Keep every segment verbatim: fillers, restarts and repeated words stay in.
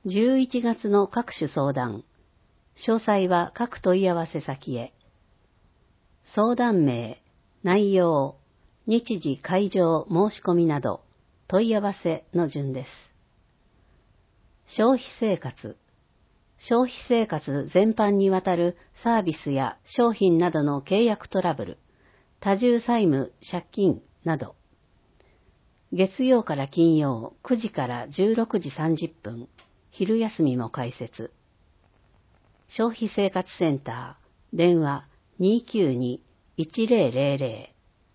じゅういちがつの各種相談。詳細は各問い合わせ先へ。相談名、内容、日時会場申し込みなど問い合わせの順です。消費生活。消費生活全般にわたるサービスや商品などの契約トラブル、多重債務、借金など。月曜から金曜くじからじゅうろくじさんじゅっぷん、昼休みも開設。消費生活センター、電話 にーきゅうにーいちぜろぜろぜろ。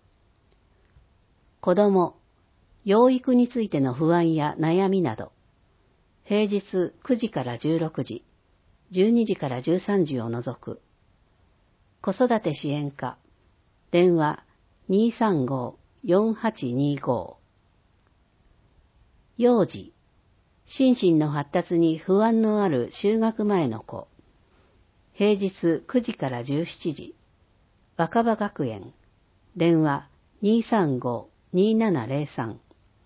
子供、養育についての不安や悩みなど。平日くじからじゅうろくじ、じゅうにじからじゅうさんじを除く。子育て支援課、電話 にーさんごーよんはちにーごー。幼児、心身の発達に不安のある就学前の子。平日くじからじゅうしちじ。若葉学園。電話 にーさんごーにーななぜろさん。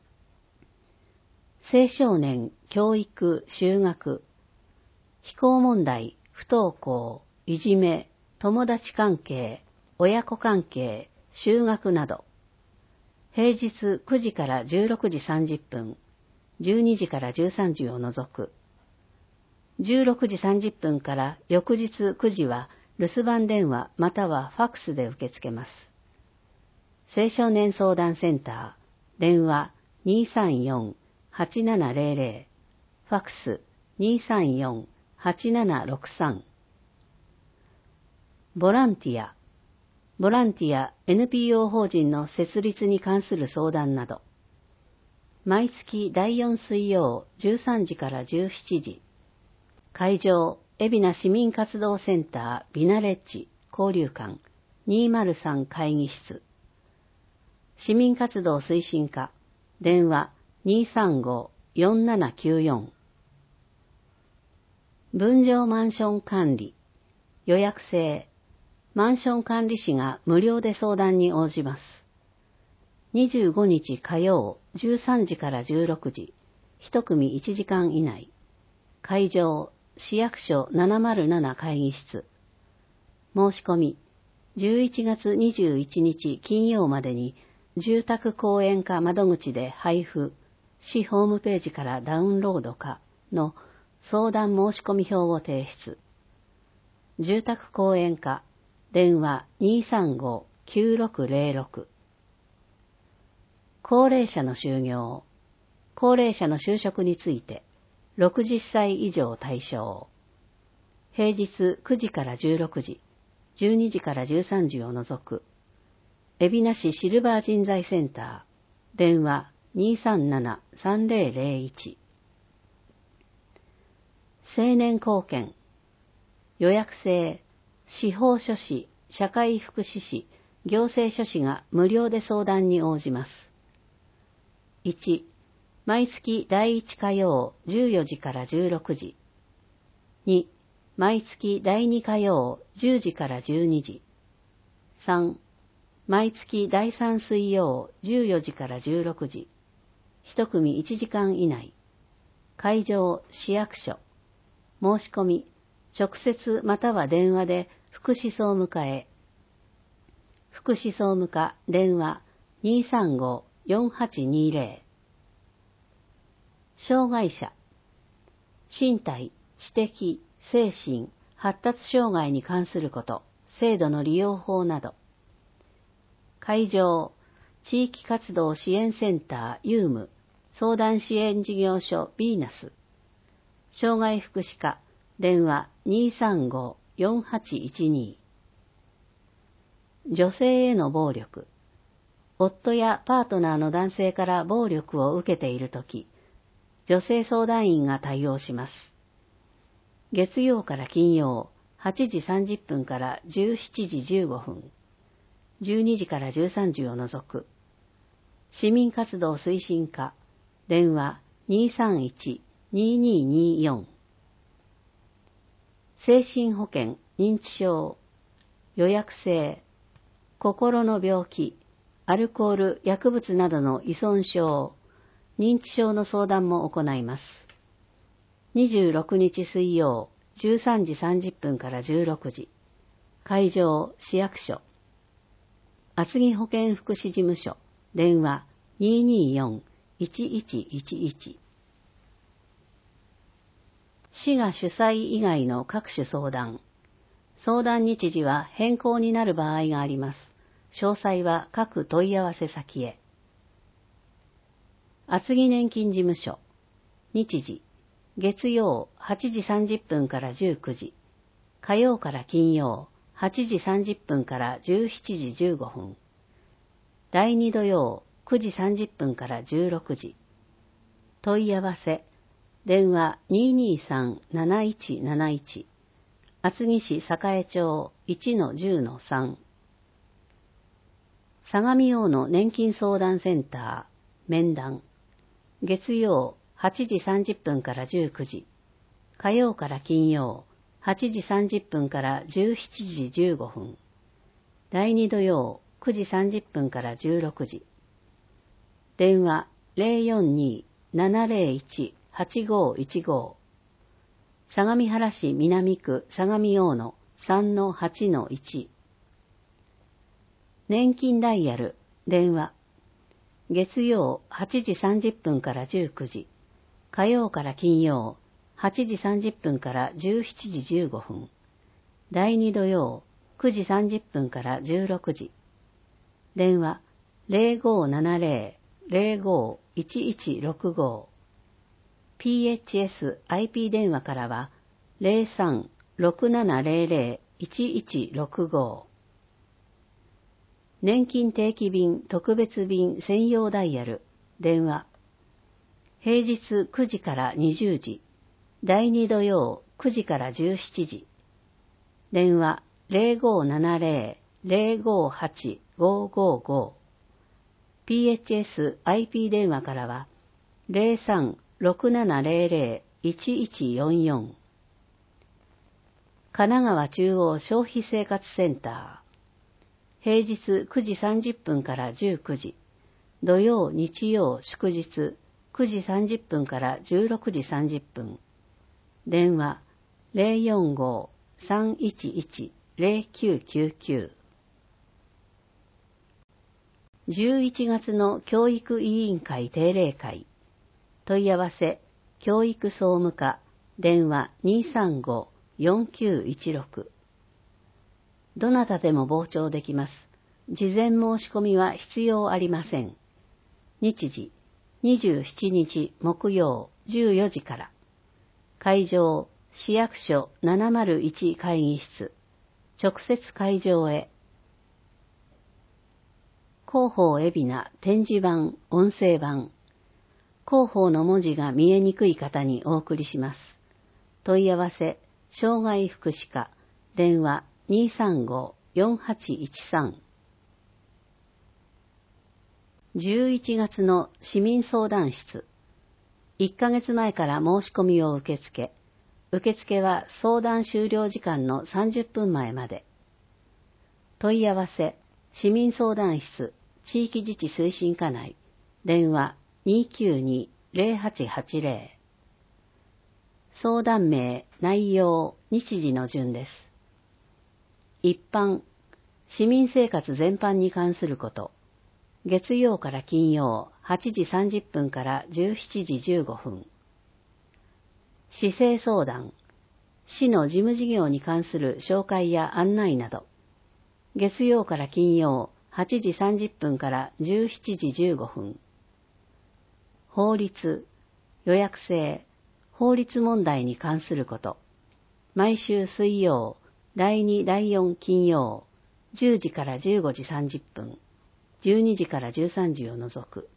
青少年教育就学。非行問題、不登校、いじめ、友達関係、親子関係、就学など。平日くじからじゅうろくじさんじゅっぷん、じゅうにじからじゅうさんじを除く。じゅうろくじさんじゅっぷんから翌日くじは留守番電話またはファックスで受け付けます。青少年相談センター、電話 にーさんよんはちななぜろぜろ、ファックス にーさんよんはちななろくさん。ボランティア、ボランティア エヌピーオー 法人の設立に関する相談など。毎月だいよん水曜じゅうさんじからじゅうしちじ。会場、海老名市民活動センタービナレッジ交流館にーまるさん会議室。市民活動推進課、電話 にーさんごーよんななきゅうよん。分譲マンション管理、予約制。マンション管理士が無料で相談に応じます。にじゅうごにち火曜じゅうさんじからじゅうろくじ、一組いちじかん以内。会場、市役所ななまるなな会議室。申し込み、じゅういちがつにじゅういちにち金曜までに住宅公園課窓口で配布、市ホームページからダウンロードかの相談申し込み票を提出。住宅公園課、電話 にーさんごーきゅうろくぜろろく。高齢者の就業、高齢者の就職について、ろくじゅっさい以上対象。平日くじからじゅうろくじ、じゅうにじからじゅうさんじを除く。海老名市シルバー人材センター、電話 にーさんななさんぜろぜろいち。青年貢献、予約制、司法書士、社会福祉士、行政書士が無料で相談に応じます。いち、毎月だいいち火曜じゅうよじからじゅうろくじ。に、毎月だいに火曜じゅうじからじゅうにじ。さん、毎月だいさん水曜じゅうよじからじゅうろくじ。一組いちじかん以内。会場、市役所。申し込み、直接または電話で福祉総務課へ。福祉総務課電話 にーさんごーよんはちにーぜろ。障害者、身体、知的、精神、発達障害に関すること、制度の利用法など。会場、地域活動支援センターユーム相談支援事業所ビーナス。障害福祉課電話 にーさんごーよんはちいちに。女性への暴力。夫やパートナーの男性から暴力を受けているとき、女性相談員が対応します。月曜から金曜、はちじさんじゅっぷんからじゅうしちじじゅうごふん、じゅうにじからじゅうさんじを除く。市民活動推進課、電話 にーさんいちにーにーにーよん。精神保健、認知症、予約制、心の病気、アルコール、薬物などの依存症、認知症の相談も行います。 にじゅうろくにち水曜じゅうさんじさんじゅっぷんからじゅうろくじ、会場市役所、厚木保健福祉事務所、電話 にーにーよん いちいちいちいち。市が主催以外の各種相談。相談日時は変更になる場合があります。詳細は各問い合わせ先へ。厚木年金事務所。日時、月曜はちじさんじゅっぷんからじゅうくじ、火曜から金曜はちじさんじゅっぷんからじゅうしちじじゅうごふん、だいに土曜くじさんじゅっぷんからじゅうろくじ。問い合わせ、電話 にーにーさん なないちなないち、厚木市栄町 いちのじゅうのさん。相模大野年金相談センター、面談。月曜はちじさんじゅっぷんからじゅうくじ、火曜から金曜はちじさんじゅっぷんからじゅうしちじじゅうごふん、だいに土曜くじさんじゅっぷんからじゅうろくじ。電話 ゼロよんにー ななゼロいち はちごいちご。相模原市南区相模大野 さんのはちのいち。年金ダイヤル、電話。月曜はちじさんじゅっぷんからじゅうくじ、火曜から金曜はちじさんじゅっぷんからじゅうしちじじゅうごふん、だいに土曜くじさんじゅっぷんからじゅうろくじ。電話 ゼロごーななゼロ ゼロごーいちいちろくご。ピーエイチエス アイピー 電話からは ゼロさん ろくななゼロゼロ いちいちろくご。年金定期便特別便専用ダイヤル、電話。平日くじからにじゅうじ、だいに土曜くじからじゅうしちじ。電話 ゼロごーななゼロ ゼロごーはち ごーごーご。ピーエイチエス アイピー 電話からはゼロさん ろくななゼロゼロ いちいちよんよん。神奈川中央消費生活センター。平日くじさんじゅっぷんからじゅうくじ、土曜日曜祝日くじさんじゅっぷんからじゅうろくじさんじゅっぷん。電話 ゼロよんごー さんいちいち ゼロきゅうきゅうきゅう。じゅういちがつの教育委員会定例会。問い合わせ、教育総務課、電話 にーさんご よんきゅういちろく。どなたでも傍聴できます。事前申し込みは必要ありません。日時、にじゅうしちにち木曜じゅうよじから。会場、市役所ななまるいち会議室。直接会場へ。広報海老名展示板、音声版。広報の文字が見えにくい方にお送りします。問い合わせ、障害福祉課、電話 にーさんご よんはちいちさん。じゅういちがつの市民相談室。いっかげつまえから申し込みを受け付け、受付は相談終了時間のさんじゅっぷんまえまで。問い合わせ、市民相談室、地域自治推進課内、電話 にーきゅうに ゼロはちはちゼロ。相談名、内容、日時の順です。一般、市民生活全般に関すること。月曜から金曜はちじさんじゅっぷんからじゅうしちじじゅうごふん。市政相談、市の事務事業に関する紹介や案内など。月曜から金曜はちじさんじゅっぷんからじゅうしちじじゅうごふん。法律、予約制、法律問題に関すること。毎週水曜、だいにだいよん金曜、じゅうじからじゅうごじさんじゅっぷん、じゅうにじからじゅうさんじを除く。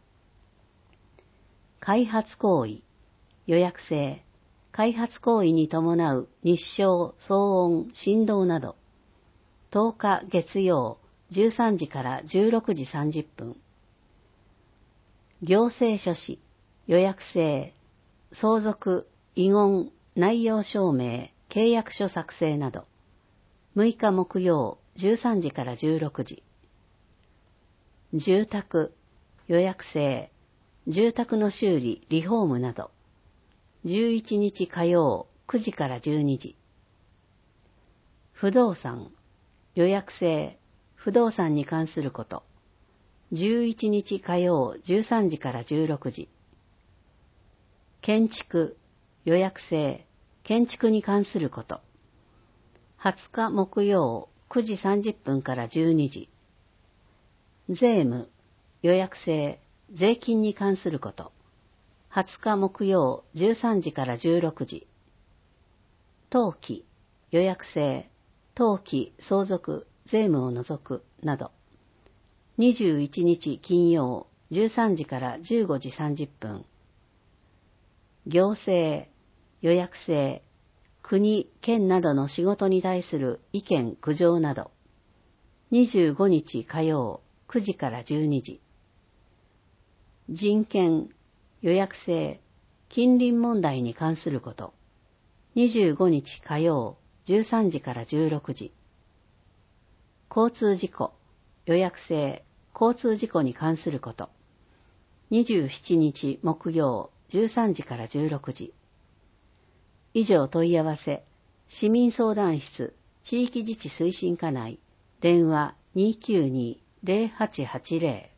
開発行為、予約制、開発行為に伴う日照、騒音、振動など。とおか月曜、じゅうさんじからじゅうろくじさんじゅっぷん。行政書士、予約制、相続、遺言、内容証明、契約書作成など。むいか木曜、じゅうさんじからじゅうろくじ。住宅、予約制、住宅の修理、リフォームなど。 じゅういちにち火曜くじからじゅうにじ。不動産、予約制、不動産に関すること。じゅういちにち火曜じゅうさんじからじゅうろくじ。建築、予約制、建築に関すること。はつか木曜くじさんじゅっぷんからじゅうにじ。税務、予約制、税金に関すること。はつか木曜じゅうさんじからじゅうろくじ。登記、予約制、登記、相続、税務を除くなど。にじゅういちにち金曜じゅうさんじからじゅうごじさんじゅっぷん。行政、予約制、国、県などの仕事に対する意見、苦情など。にじゅうごにち火曜くじからじゅうにじ。人権、予約制、近隣問題に関すること。にじゅうごにち火曜じゅうさんじからじゅうろくじ。交通事故、予約制、交通事故に関すること。にじゅうしちにち木曜じゅうさんじからじゅうろくじ。以上問い合わせ、市民相談室、地域自治推進課内、電話 にきゅうに ゼロはちはちゼロ。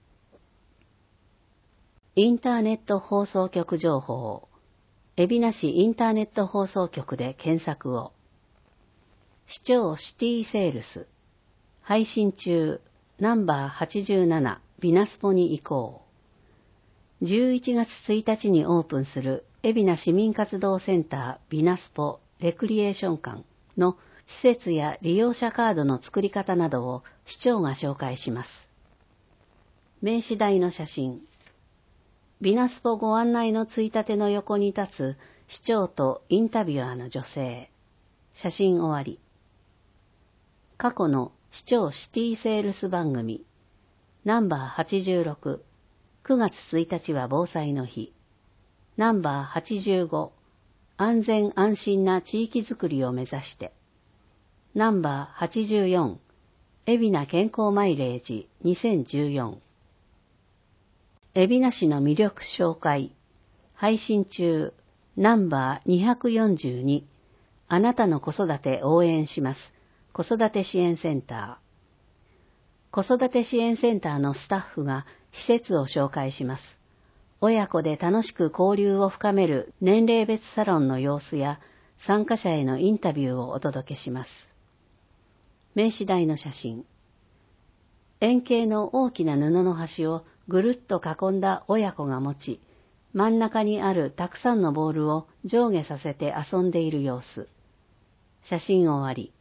インターネット放送局情報、海老名市インターネット放送局で検索を。市長シティセールス、配信中、ナンバーはちじゅうなな、ビナスポに移行。じゅういちがつついたちにオープンする海老名市民活動センタービナスポレクリエーション館の施設や利用者カードの作り方などを市長が紹介します。名刺台の写真。ビナスポご案内のついたての横に立つ市長とインタビュアーの女性。写真終わり。過去の市長シティセールス番組。ナンバーはちじゅうろく、くがつついたちは防災の日。ナンバーはちじゅうご、安全安心な地域づくりを目指して。ナンバーはちじゅうよん、海老名健康マイレージにせんじゅうよん。海老名市の魅力紹介。配信中。ナンバーにひゃくよんじゅうに。あなたの子育て応援します。子育て支援センター。子育て支援センターのスタッフが施設を紹介します。親子で楽しく交流を深める年齢別サロンの様子や参加者へのインタビューをお届けします。名刺台の写真。円形の大きな布の端をぐるっと囲んだ親子が持ち、真ん中にあるたくさんのボールを上下させて遊んでいる様子。写真終わり。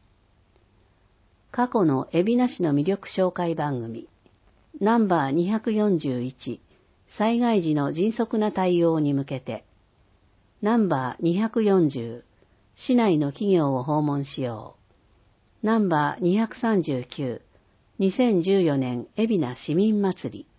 過去の海老名市の魅力紹介番組。ナンバーにひゃくよんじゅういち、災害時の迅速な対応に向けて。ナンバーにひゃくよんじゅう、市内の企業を訪問しよう。ナンバーにひゃくさんじゅうきゅう、にせんじゅうよねん海老名市民祭り。